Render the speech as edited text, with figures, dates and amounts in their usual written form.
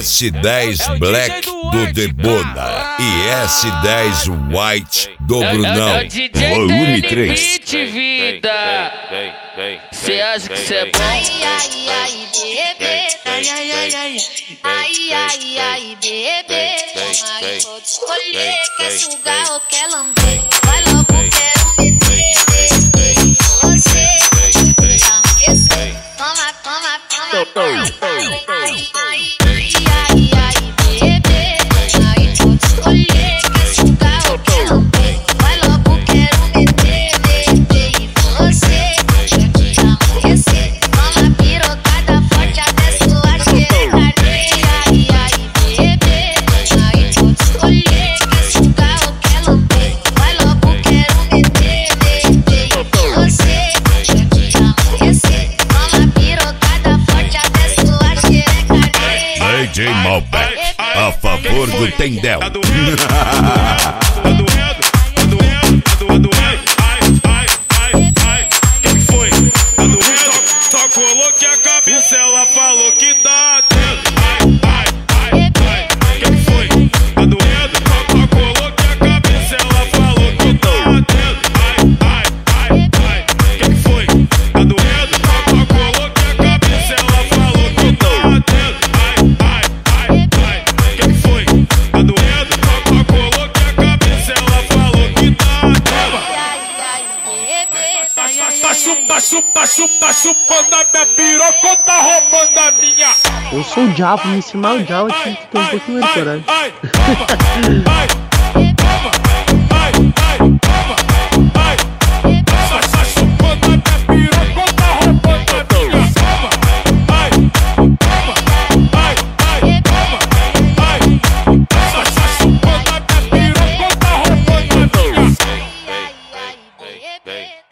S10 Black do Debona e S10 White do Brunão. Volume 3. Vida. Cê acha que cê é bom? Ai, bebê. Ai, bebê. Aí pode escolher, quer sugar ou quer lamber. Vai logo, quero meter você. Já esqueci. Toma. Ai, bebê. Aí pode escolher, quer sugar ou quer lamber. Vai logo, quero meter você. Já esqueci. Toma pirocada forte até sua xereca. Ai, bebê. Aí pode escolher, quer sugar ou quer lamber. Vai logo, quero meter você. Já esqueci. Toma pirocada forte até sua xereca. DJ Malbec, a favor do Tendel. Tá doendo? Quem foi? Tá doendo? Só coloquei a cabeça, ela falou que tá atento. Quem foi? Tá doendo? Só coloquei a cabeça, ela falou que tá atento. Quem foi? Tá doendo? Só coloquei a cabeça, ela falou que tá atento. Quem foi? Tá doendo? Só coloquei a cabeça, ela falou que tá atento. Tá chupando a minha piroca, tá roubando a minha. Eu sou o diabo, me ensinar o diabo, eu tinha que ter um pouquinho de coragem. Hey.